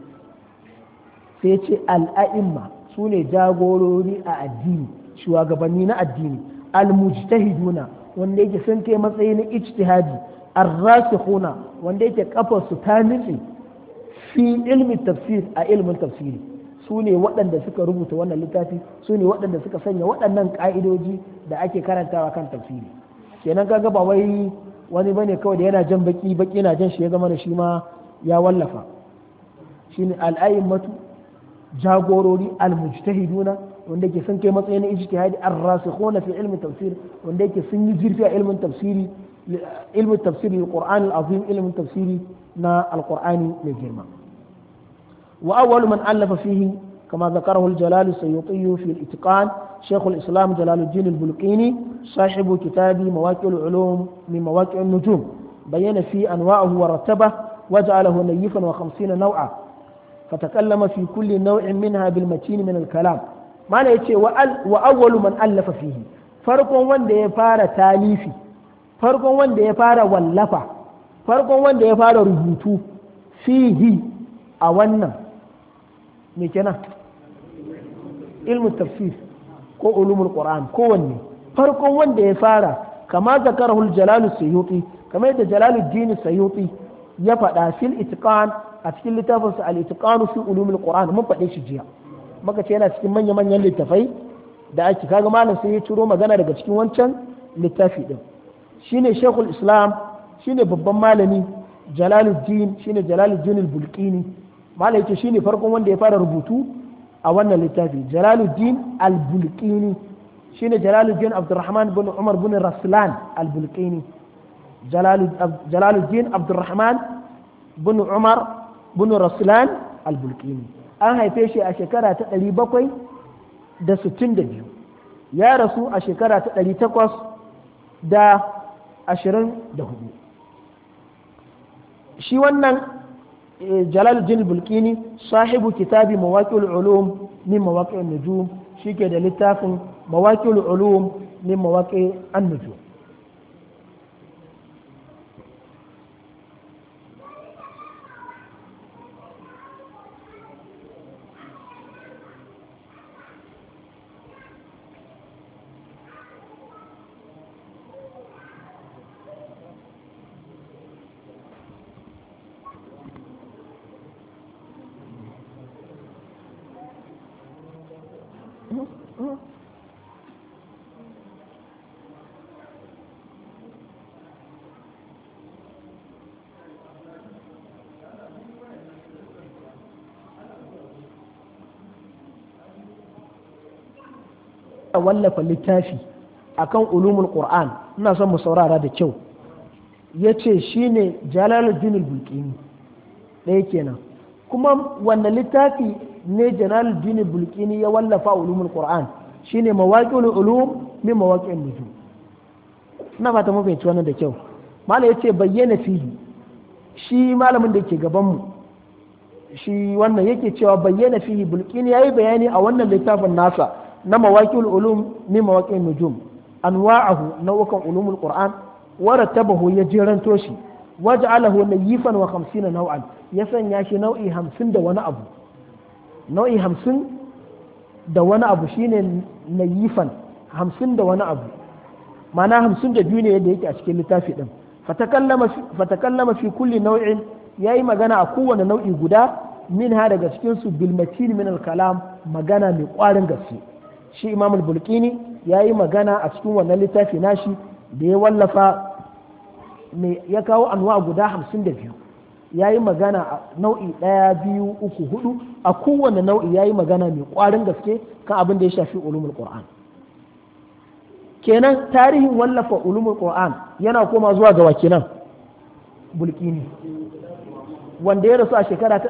sai ce al-a'imma sune jagorori a addini shugabanni na addini al-mujtahiduna wanda yake sun kai matsayi na ijtihadi ar-rasikhuna wanda yake kafar su ta nitsi fi ilmi tafsir a ilmin tafsiri su ne waɗanda suka rubuta wannan littafi su ne waɗanda suka sanya waɗannan ƙa'idoji da ake karantawa kan tafsiri kenan kaga ba wai wani bane kawai da yana jan baki na jan shi ya zama da shi ma ya wallafa shine al-a'immatu jagorori al-mujtahiduna wanda yake sun kai matsayin ijtihadi ar-rasikhuna fi ilmi tafsir wanda yake sun yi zurfi a ilmin tafsiri ilmin tafsiri al-Qur'an al-azim ilmin tafsiri na al-Qur'ani mai girma wa awwal man allafa fihi kama zakarahu al-Jalal as-Suyuti fi al-Itqan Shaykh al-Islam Jalaluddin al-Bulqini صاحب كتاب مواقع العلوم من مواقع النجوم بين فيه أنواعه ورتبه وجعله نيفا و50 نوعا فتكلم في كل نوع منها بالمتين من الكلام ما يتي وأول من ألف فيه فرق وند يفار تاليفي فرق وند يفار ولفا فرق وند يفار ربوتو فيه أولنا ميكنا علم التفسير كو علوم القرآن كو وني فرق وند يفار كما ذكره الجلال السيوطي كما يدى جلال الدين السيوطي يفعل في الإتقان a cikin littafinsa al-itqanu fi ulumil qur'an mun faɗe shi jiya maka ce yana cikin manyan littafai da ake kaga malam sai ya ciro magana daga cikin wancan littafi din shine shaykhul islam shine babban malami jalaluddin shine jalaluddin al-bulqini malam yace shine farkon wanda ya fara rubutu a wannan littafi jalaluddin al-bulqini shine jalaluddin abdurrahman bin umar bin raslan al-bulqini jalaluddin abdurrahman bin umar bin Raslan al-Bulqini an haife shi a shekara ta 762 ya rasu a shekara ta 824 shi wannan Jalaluddin al-Bulqini sahibu kitabi mawaqi'ul ulum min mawaqi'in nujum shike da littafin mawaqi'ul ulum min mawaqi'an nujum wallafa littafi akan ulumul qur'an ina son mu saurara da kyau yace shine jalaluddin al-bulqini ɗaya kenan kuma wannan littafi ne Jalaluddin Bulqini ya wallafa ulumul Qur'an shine mawaqi'ul ulum min mawaqi'in nujum. ina fata mun fahimci wannan da kyau. malam yace bayyana fihi, shi malamin da ke gaban mu shi wannan yake cewa bayyana fihi Bulqini yayi bayani a wannan littafin nasa na mawaqi'ul ulum min mawaqi'in nujum anwa'ahu nau'ukan ulumul Qur'an wa rattabahu ya jiranto shi waj'alahu nayifan wa 50 naw'an ya sanya shi nau'i 50 da wani abu, nau'i 50 da wani abu shine nayifan 50 da wani abu, mana 52 ne yadda yake a cikin littafi din. fatakallama fi kulli nau'in, yayi magana a kowane nau'i guda min ha daga cikin su bil matin min al kalam, magana mai kwarin gaske. shi Imam al-Bulqini yayi magana a cikin wannan littafi nashi da ya wallafa ya kawo anwa guda 52, ya yi magana a nau'i 1 2 3 4, a kowane nau'i ya yi magana mai ƙwarin gaske kan abin da ya shafi ulumul Qur'an. kenan tarihin wallafa ulumul Qur'an yana koma zuwa ga wakilan Bulqini wanda ya rasu a shekara ta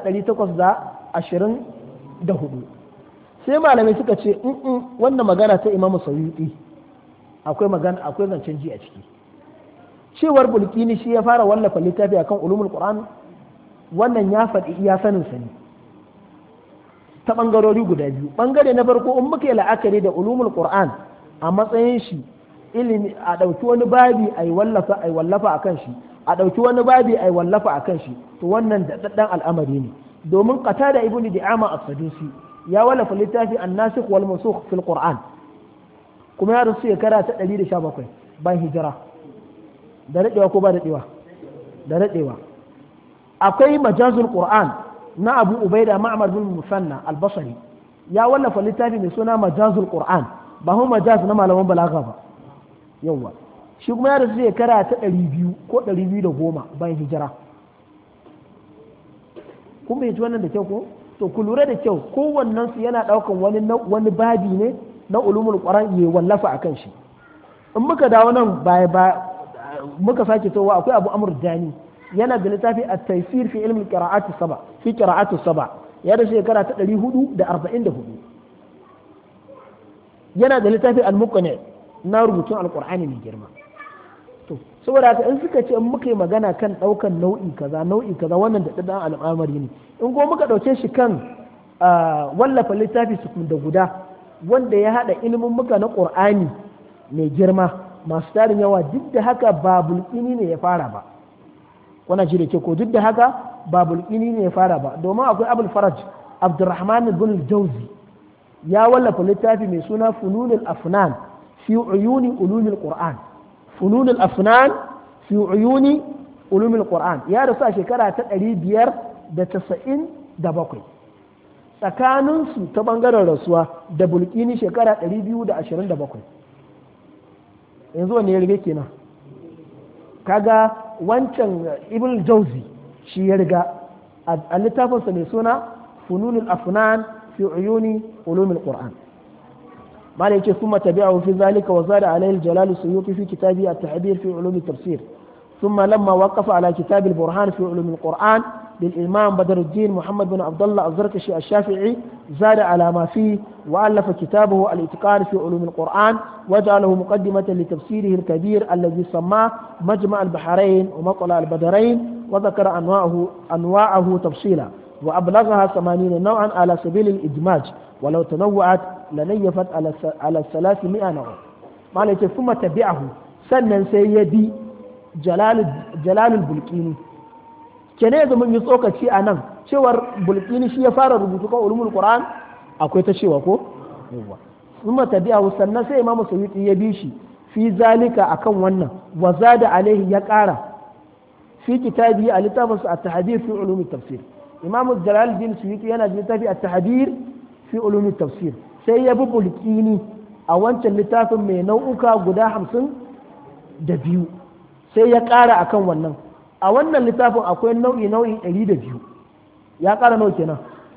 824. sai malamai suka ce wannan magana ta Imam Suyuti akwai zancen ji a ciki. cewar Bulqini shi ya fara wallafa littafi akan ulumul Qur'an, wannan ya faɗi iya sanin sa ne ta bangarori guda biyu. bangare na farko, in muka yi la'akari da ulumul Qur'an a matsayin shi ilimi, a ɗauki wani babi a yi wallafa a kan shi, a ɗauki wani babi a yi wallafa a kan shi, to wannan daɗaɗɗen al'amari ne. domin Qatada ibn Di'ama as-Sadusi ya wallafa littafi an-nasikh wal mansukh fil Qur'an, kuma ya rasu shekara ta 117 bayan hijira. da daɗewa ko ba daɗewa? da daɗewa. akwai majazul Qur'an na Abu Ubaida Ma'mar bin Musanna al-Basri, ya wallafa littafi mai suna majazul Qur'an, ba hu majaz na malaman balaga ba yawa. shi kuma ya rasu shekara ta 200 ko 210 bayan hijira. kun bai ji wannan da kyau ko? to ku lura da kyau, kowannen su yana daukan wani babi ne na ulumul Qur'an ya wallafa akan shi. in muka dawo nan baya muka sake towa, akwai Abu Amr Dani yana da littafi at-taysir fi ilmi qira'ati saba fi qira'ati saba, ya da shekara ta 444. yana da littafi al-muqni na rubutun alqur'ani mai girma. to saboda haka in suka ce in muka yi magana kan daukan nau'i kaza wannan da dan al'amari ne. in ko muka dauke shi kan wallafa littafi su da guda wanda ya hada ilimin muka na qur'ani mai girma masu tarin yawa, duk da haka ba Bulqini ne ya fara ba. wannan ji da ke ko, duk da haka ba Bulqini ne ya fara ba, domin akwai Abul Faraj Abdurrahman ibn Jawzi ya wallafa littafi mai suna Fununul Afnan fi uyuni ulumil Qur'an. Fununul Afnan fi uyuni ulumil Qur'an ya rasu a shekara ta 597. tsakaninsu ta bangaren rasuwa da Bulqini shekara 227. yanzu wanne ya rige kenan? kaga wancan Ibn Jauzi shi ya riga a littafinsa mai suna Fununul Afnan fi uyuni ulumil Qur'an. mala yake kuma tabi'ahu fi zalika wa zada alayhi al-Jalal as-Suyuti fi kitabi at-Tahbir fi ulum at-tafsir. ثم لما وقف على كتاب البرهان في علوم القرآن للإمام بدر الدين محمد بن عبد الله الزركشي الشافعي زاد على ما فيه وألف كتابه الاتقان في علوم القرآن وجعله مقدمة لتفسيره الكبير الذي سماه مجمع البحرين ومطلع البدرين وذكر أنواعه تفصيلا وأبلغها 80 نوعا على سبيل الإدماج ولو تنوعت لنيفت على 300 نوع. ما ثم تبعه سنن سيدي jalalul Bulqini kene yanzu mun yi tsokaci a nan cewar Bulqini shi ya fara rubutu kan ulumul Qur'an, akwai ta cewa ko yawa kuma tabi'a sannan sai Imam Suyuti ya bi shi fi zalika akan wannan wa zada alaihi ya ƙara fi kitabi al-littafin at-tahdir fi ulum tafsir. Imam Jalaluddin Suyuti yana da littafi at-tahdir fi ulum tafsir, sai ya bi Bulqini a wancan littafin mai nau'uka guda 52 sai ya ƙara a kan wannan. a wannan littafin akwai nau'i 102, ya ƙara nau'i kenan.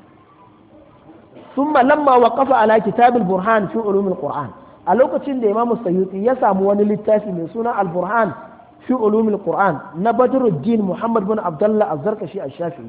ثم لما وقف على كتاب البرهان في علوم القرآن a lokacin da Imam Suyuti ya samu wani littafi mai suna al-Burhan fi ulum al-Qur'an na Badruddin Muhammad bin Abdullah az-Zarkashi ash-Shafi'i,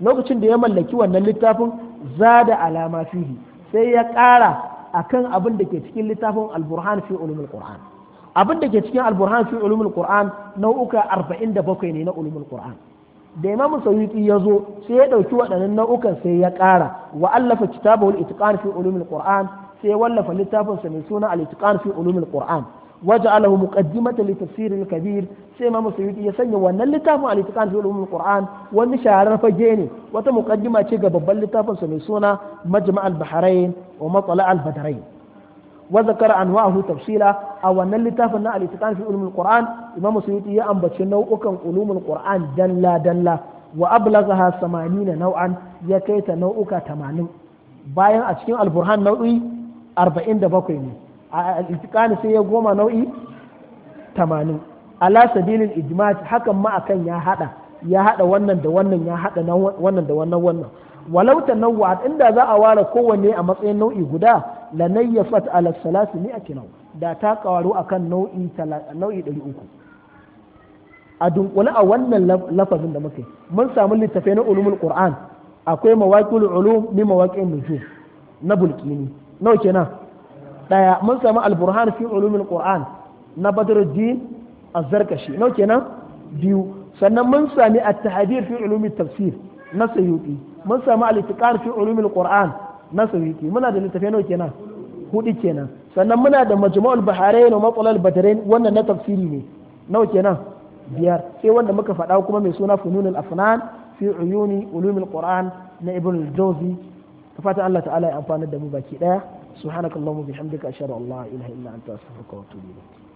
lokacin da ya mallaki wannan littafin zada alama fihi sai ya ƙara akan abin da ke cikin littafin al-burhan fi ulumul qur'an. Abin da ke cikin al-burhan fi ulumul qur'an nau'uka 47 ne na ulumul qur'an. Da Imam Suyuti ya zo sai ya ɗauki waɗannan nau'ukan sai ya ƙara wa allafa kitabahu al-itqan fi ulumul qur'an, sai ya wallafa littafinsa mai suna al-itqan fi ulumul qur'an waja'alahu muqaddimatan li tafsir al-kabir. sai Imam Suyuti ya sanya wannan littafin al-itqan fi ulumul qur'an wani sharar fage ne, wata muqaddima ce ga babban littafinsa mai suna majma' al-bahrain wa matla' al-badrain wa zakara anwa'ahu tafsila. a wannan littafin na al-itqan fi ulumul qur'an Imam Suyuti ya ambaci nau'ukan ulumul qur'an dalla dalla wa ablaghaha 80 nau'an, ya kai ta nau'uka 80 bayan a cikin al-burhan nau'i 47 ne, a al-itqan sai ya goma nau'i 80 ala sabilil ijma' hakan ma akan ya hada wannan da wannan, ya hada wannan da wannan walau tanawwa'at, inda za a ware kowanne a matsayin nau'i guda lanayyafat ala 300 nau, da ta kawaru akan nau'i 300. a dunkule a wannan lafazin da muke mun samu littafai na ulumul qur'an. akwai mawaqil ulum min mawaqi'in nujum na bulqini, nawa kenan daya. mun samu al-burhan fi ulumul qur'an na badruddin az-zarkashi, nawa kenan biyu. sannan mun sami at-tahdir fi ulumit tafsir na Suyuti, mun samu al-itqan fi ulumul qur'an na Suyuti. muna da littafai nawa kenan hudu kenan. sannan muna da majmu'ul baharain wa matla' al-badrain, wannan na tafsiri ne, nawa kenan biyar. sai wanda muka faɗa kuma mai suna fununul afnan fi uyuni ulumul qur'an na ibn al-jawzi. fatan Allah ta'ala ya amfana da mu baki daya. subhanakallahumma bihamdika ashhadu an la ilaha illa anta astaghfiruka wa atubu ilayk.